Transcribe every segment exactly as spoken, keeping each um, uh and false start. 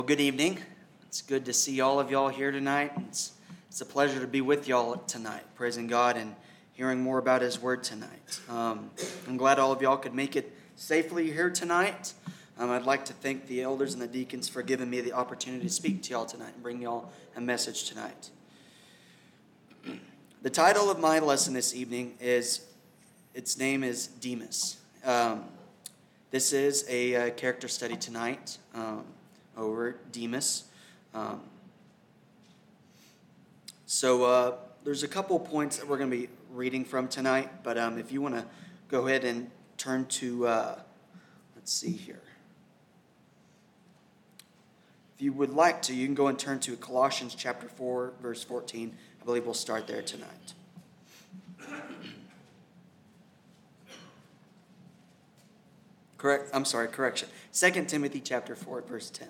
Well, good evening. It's good to see all of y'all here tonight. It's, it's a pleasure to be with y'all tonight, praising God and hearing more about His Word tonight. Um, I'm glad all of y'all could make it safely here tonight. Um, I'd like to thank the elders and the deacons for giving me the opportunity to speak to y'all tonight and bring y'all a message tonight. The title of my lesson this evening is, its name is Demas. Um, this is a, uh character study tonight. Um, over Demas. Um, so uh, there's a couple points that we're going to be reading from tonight, but um, if you want to go ahead and turn to, uh, let's see here. If you would like to, you can go and turn to Colossians chapter four, verse fourteen. I believe we'll start there tonight. Correct. I'm sorry, correction. Second Timothy chapter four, verse ten.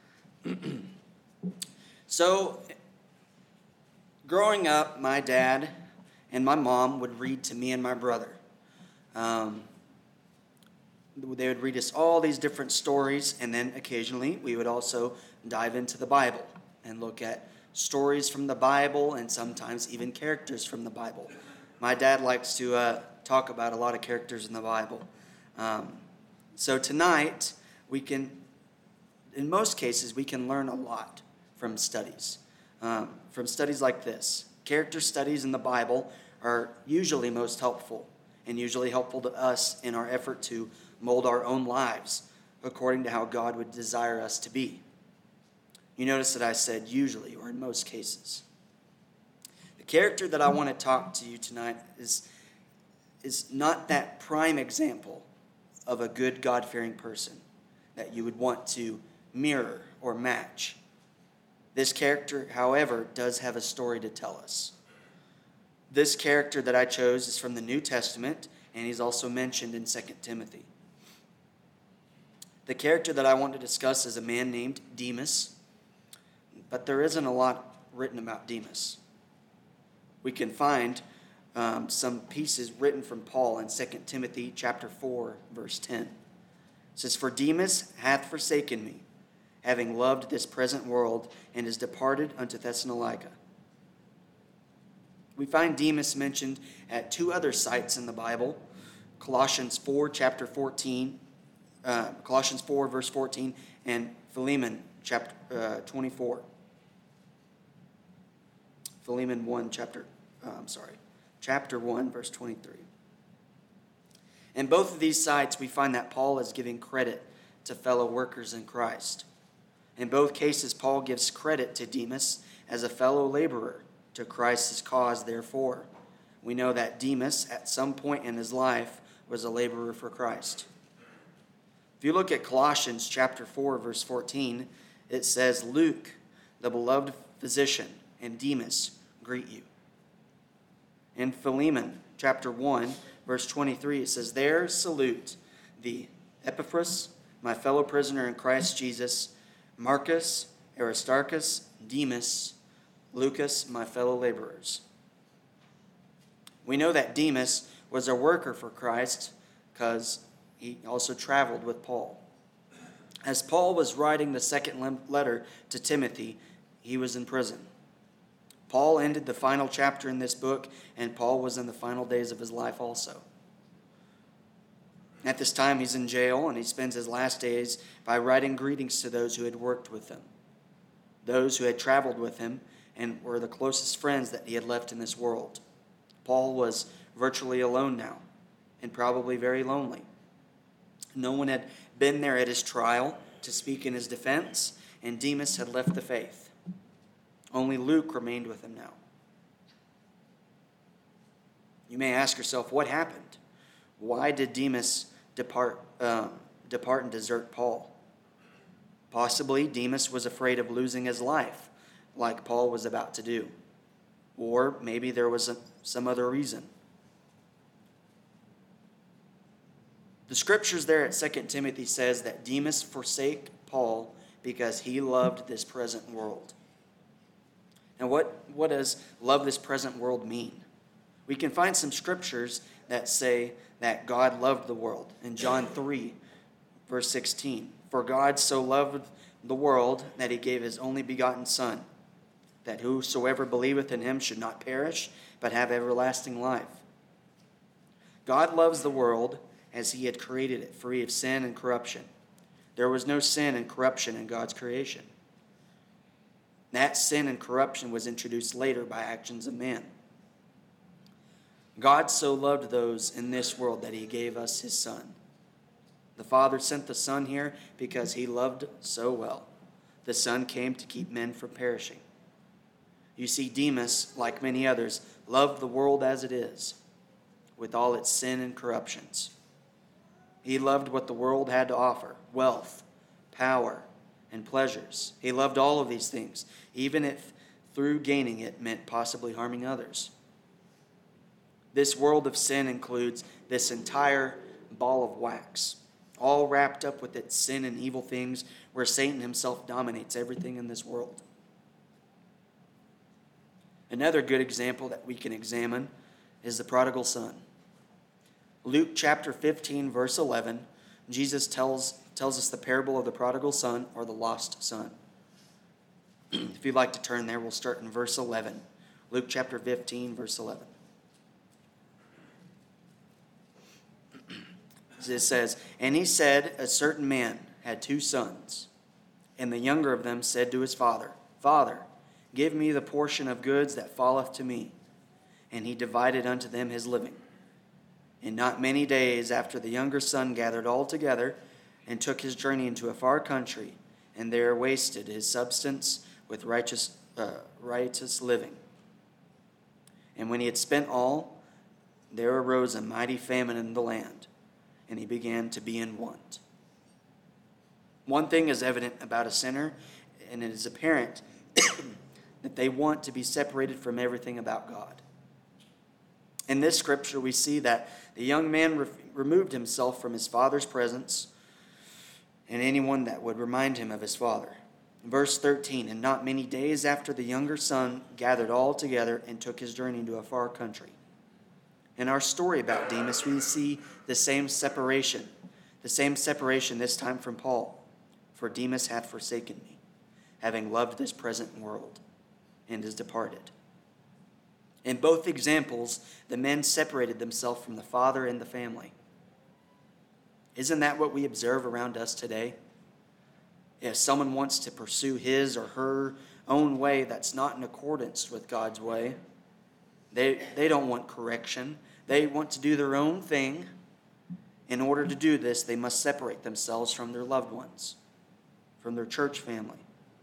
So, growing up, my dad and my mom would read to me and my brother. Um, they would read us all these different stories, and then occasionally we would also dive into the Bible and look at stories from the Bible and sometimes even characters from the Bible. My dad likes to uh, talk about a lot of characters in the Bible. Um, so tonight, we can... In most cases, we can learn a lot from studies. Um, from studies like this. Character studies in the Bible are usually most helpful and usually helpful to us in our effort to mold our own lives according to how God would desire us to be. You notice that I said usually, or in most cases. The character that I want to talk to you tonight is, is not that prime example of a good God-fearing person that you would want to mirror or match. This character, however, does have a story to tell us. This character that I chose is from the New Testament, and he's also mentioned in Second Timothy. The character that I want to discuss is a man named Demas, but there isn't a lot written about Demas. We can find um, some pieces written from Paul in Second Timothy chapter four, verse ten. It says, "For Demas hath forsaken me, having loved this present world, and is departed unto Thessalonica." We find Demas mentioned at two other sites in the Bible, Colossians four, chapter fourteen, uh, Colossians four, verse fourteen, and Philemon, chapter uh, twenty-four. Philemon one, chapter, uh, I'm sorry, chapter one, verse twenty-three. In both of these sites, we find that Paul is giving credit to fellow workers in Christ. In both cases, Paul gives credit to Demas as a fellow laborer to Christ's cause, therefore. We know that Demas, at some point in his life, was a laborer for Christ. If you look at Colossians chapter four, verse fourteen, it says, "Luke, the beloved physician, and Demas greet you." In Philemon chapter one, verse twenty-three, it says, "There salute thee, Epaphras, my fellow prisoner in Christ Jesus, Marcus, Aristarchus, Demas, Lucas, my fellow laborers." We know that Demas was a worker for Christ because he also traveled with Paul. As Paul was writing the second letter to Timothy, he was in prison. Paul ended the final chapter in this book, and Paul was in the final days of his life also. At this time, he's in jail, and he spends his last days by writing greetings to those who had worked with him, those who had traveled with him, and were the closest friends that he had left in this world. Paul was virtually alone now, and probably very lonely. No one had been there at his trial to speak in his defense, and Demas had left the faith. Only Luke remained with him now. You may ask yourself, what happened? Why did Demas depart, um, depart and desert Paul? Possibly Demas was afraid of losing his life, like Paul was about to do. Or maybe there was a, some other reason. The scriptures there at Second Timothy says that Demas forsake Paul because he loved this present world. Now what, what does love this present world mean? We can find some scriptures that say that God loved the world. In John three, verse sixteen, "For God so loved the world that he gave his only begotten Son, that whosoever believeth in him should not perish, but have everlasting life. God loves the world as he had created it, free of sin and corruption. There was no sin and corruption in God's creation. That sin and corruption was introduced later by actions of man. God so loved those in this world that he gave us his Son. The Father sent the Son here because he loved so well. The Son came to keep men from perishing. You see, Demas, like many others, loved the world as it is, with all its sin and corruptions. He loved what the world had to offer, wealth, power, and pleasures. He loved all of these things, even if through gaining it meant possibly harming others. This world of sin includes this entire ball of wax, all wrapped up with its sin and evil things, where Satan himself dominates everything in this world. Another good example that we can examine is the prodigal son. Luke chapter fifteen, verse eleven, Jesus tells, tells us the parable of the prodigal son, or the lost son. If you'd like to turn there, we'll start in verse eleven. Luke chapter fifteen, verse eleven. It says, "And he said, a certain man had two sons, and the younger of them said to his father, Father, give me the portion of goods that falleth to me. And he divided unto them his living. And not many days after, the younger son gathered all together, and took his journey into a far country, and there wasted his substance with righteous, uh, righteous living. And when he had spent all, there arose a mighty famine in the land, and he began to be in want." One thing is evident about a sinner, and it is apparent that they want to be separated from everything about God. In this scripture, we see that the young man re- removed himself from his father's presence and anyone that would remind him of his father. Verse thirteen, "And not many days after, the younger son gathered all together and took his journey into a far country." In our story about Demas, we see the same separation, the same separation this time from Paul. "For Demas hath forsaken me, having loved this present world, and is departed." In both examples, the men separated themselves from the father and the family. Isn't that what we observe around us today? If someone wants to pursue his or her own way that's not in accordance with God's way, they, they don't want correction. They want to do their own thing. In order to do this, they must separate themselves from their loved ones, from their church family.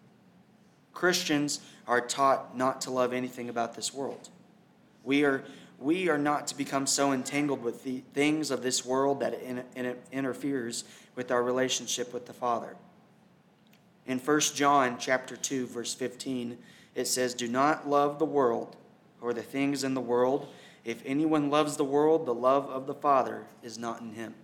Christians are taught not to love anything about this world. We are, we are not to become so entangled with the things of this world that it, in, it interferes with our relationship with the Father. In First John chapter two, verse fifteen, it says, "Do not love the world or the things in the world. If anyone loves the world, the love of the Father is not in him."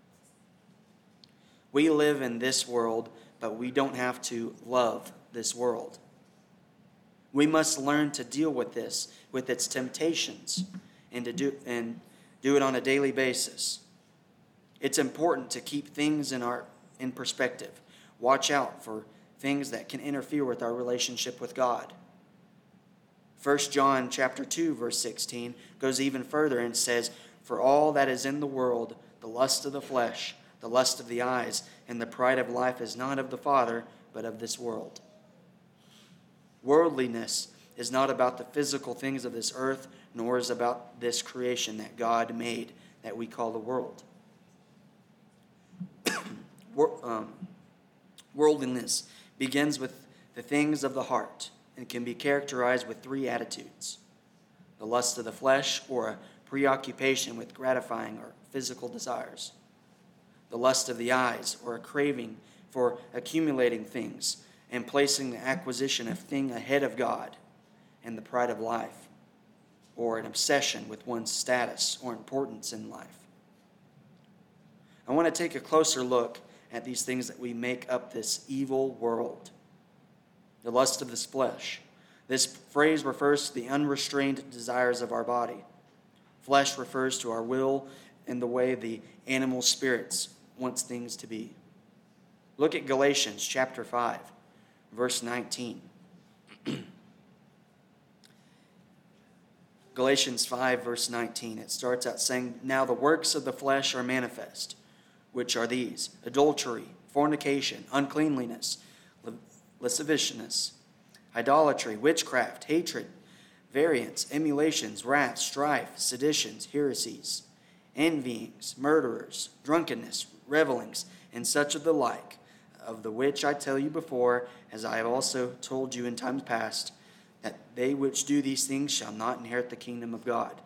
We live in this world, but we don't have to love this world. We must learn to deal with this, with its temptations, and to do and do it on a daily basis. It's important to keep things in our in perspective. Watch out for things that can interfere with our relationship with God. First John chapter two, verse sixteen goes even further and says, "For all that is in the world, the lust of the flesh, the lust of the eyes, and the pride of life is not of the Father, but of this world." Worldliness is not about the physical things of this earth, nor is about this creation that God made that we call the world. um, worldliness begins with the things of the heart and can be characterized with three attitudes: the lust of the flesh, or a preoccupation with gratifying our physical desires; the lust of the eyes, or a craving for accumulating things and placing the acquisition of thing ahead of God; and the pride of life, or an obsession with one's status or importance in life. I want to take a closer look at these things that we make up this evil world. The lust of this flesh. This phrase refers to the unrestrained desires of our body. Flesh refers to our will and the way the animal spirits wants things to be. Look at Galatians chapter five, verse nineteen. Galatians five, verse nineteen, it starts out saying, "Now the works of the flesh are manifest, which are these: adultery, fornication, uncleanliness, lasciviousness, idolatry, witchcraft, hatred, variance, emulations, wrath, strife, seditions, heresies, envyings, murderers, drunkenness, revelings, and such of the like, of the which I tell you before, as I have also told you in times past, that they which do these things shall not inherit the kingdom of God."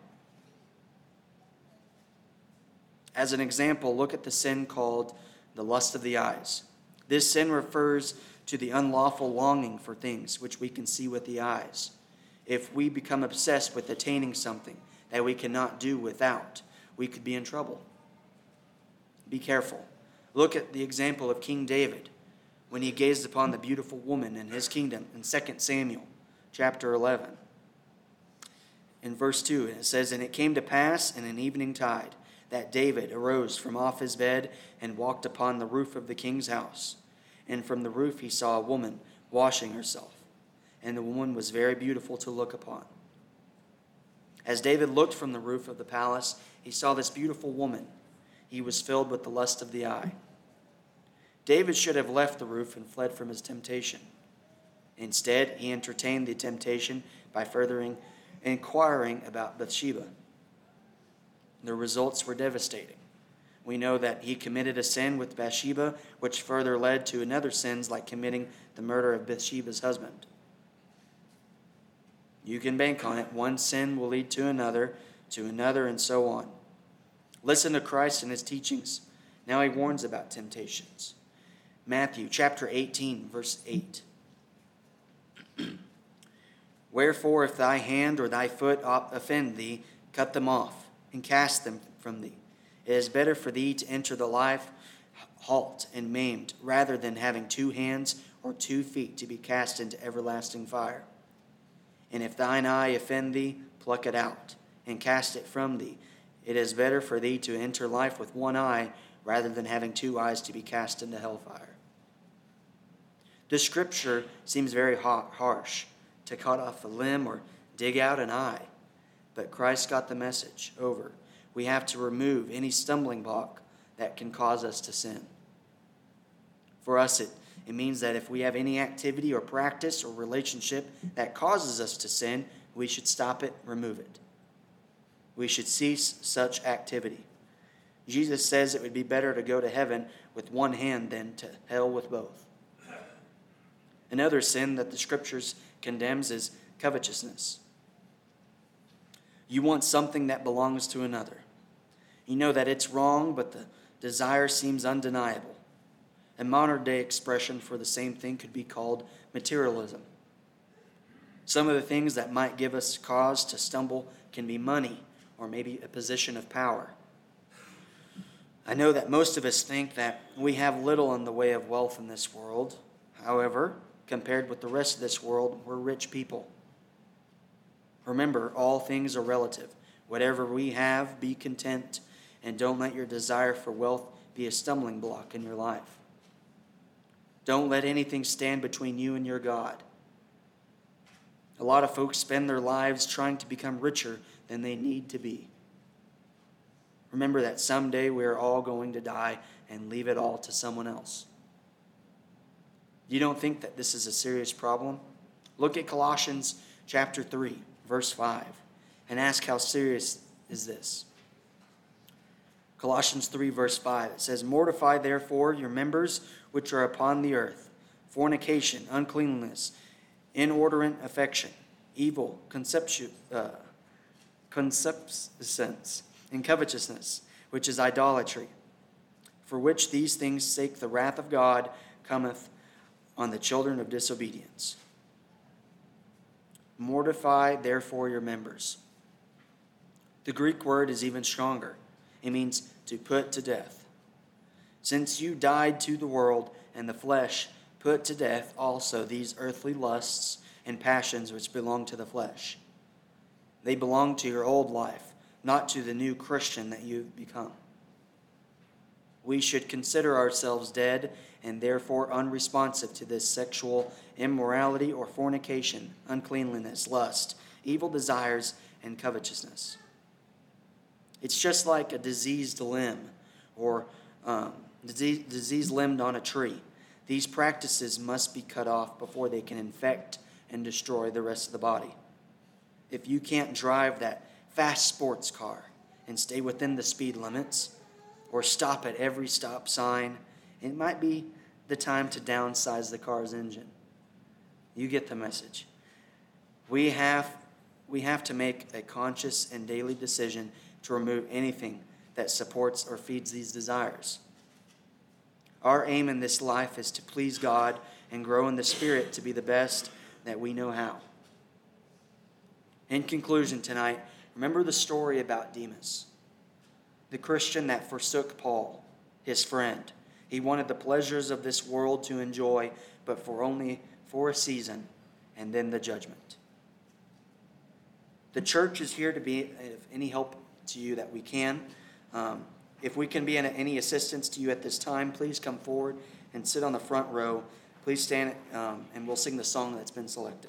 As an example, look at the sin called the lust of the eyes. This sin refers to the unlawful longing for things which we can see with the eyes. If we become obsessed with attaining something that we cannot do without, we could be in trouble. Be careful. Look at the example of King David when he gazed upon the beautiful woman in his kingdom in Second Samuel chapter eleven. In verse two, it says, "And it came to pass in an evening tide that David arose from off his bed and walked upon the roof of the king's house. And from the roof he saw a woman washing herself, and the woman was very beautiful to look upon. As David looked from the roof of the palace, he saw this beautiful woman. He was filled with the lust of the eye." David should have left the roof and fled from his temptation. Instead, he entertained the temptation by furthering inquiring about Bathsheba. The results were devastating. We know that he committed a sin with Bathsheba, which further led to another sins like committing the murder of Bathsheba's husband. You can bank on it. One sin will lead to another, to another, and so on. Listen to Christ and his teachings. Now he warns about temptations. Matthew chapter eighteen, verse eight. "Wherefore, if thy hand or thy foot offend thee, cut them off, and cast them from thee. It is better for thee to enter the life halt and maimed, rather than having two hands or two feet to be cast into everlasting fire. And if thine eye offend thee, pluck it out, and cast it from thee. It is better for thee to enter life with one eye, rather than having two eyes to be cast into hellfire." This scripture seems very harsh, to cut off a limb or dig out an eye. But Christ got the message over. We have to remove any stumbling block that can cause us to sin. For us, it, it means that if we have any activity or practice or relationship that causes us to sin, we should stop it, remove it. We should cease such activity. Jesus says it would be better to go to heaven with one hand than to hell with both. Another sin that the scriptures condemns is covetousness. You want something that belongs to another. You know that it's wrong, but the desire seems undeniable. A modern day expression for the same thing could be called materialism. Some of the things that might give us cause to stumble can be money or maybe a position of power. I know that most of us think that we have little in the way of wealth in this world. However, compared with the rest of this world, we're rich people. Remember, all things are relative. Whatever we have, be content, and don't let your desire for wealth be a stumbling block in your life. Don't let anything stand between you and your God. A lot of folks spend their lives trying to become richer than they need to be. Remember that someday we are all going to die and leave it all to someone else. You don't think that this is a serious problem? Look at Colossians chapter three, verse five, and ask how serious is this. Colossians three, verse five, it says, "Mortify therefore your members which are upon the earth, fornication, uncleanness, inordinate affection, evil conception, uh, concupiscence, and covetousness, which is idolatry, for which these things' sake the wrath of God cometh on the children of disobedience. Mortify therefore your members." The Greek word is even stronger. It means to put to death. Since you died to the world and the flesh, put to death also these earthly lusts and passions which belong to the flesh. They belong to your old life, not to the new Christian that you've become. We should consider ourselves dead and therefore unresponsive to this sexual immorality or fornication, uncleanliness, lust, evil desires, and covetousness. It's just like a diseased limb or um, disease, diseased limb on a tree. These practices must be cut off before they can infect and destroy the rest of the body. If you can't drive that fast sports car and stay within the speed limits or stop at every stop sign, it might be the time to downsize the car's engine. You get the message. We have, we have to make a conscious and daily decision to remove anything that supports or feeds these desires. Our aim in this life is to please God and grow in the Spirit to be the best that we know how. In conclusion tonight, remember the story about Demas, the Christian that forsook Paul, his friend. He wanted the pleasures of this world to enjoy, but for only for a season, and then the judgment. The church is here to be of any help to you that we can. Um, if we can be any assistance to you at this time, please come forward and sit on the front row. Please stand um, and we'll sing the song that's been selected.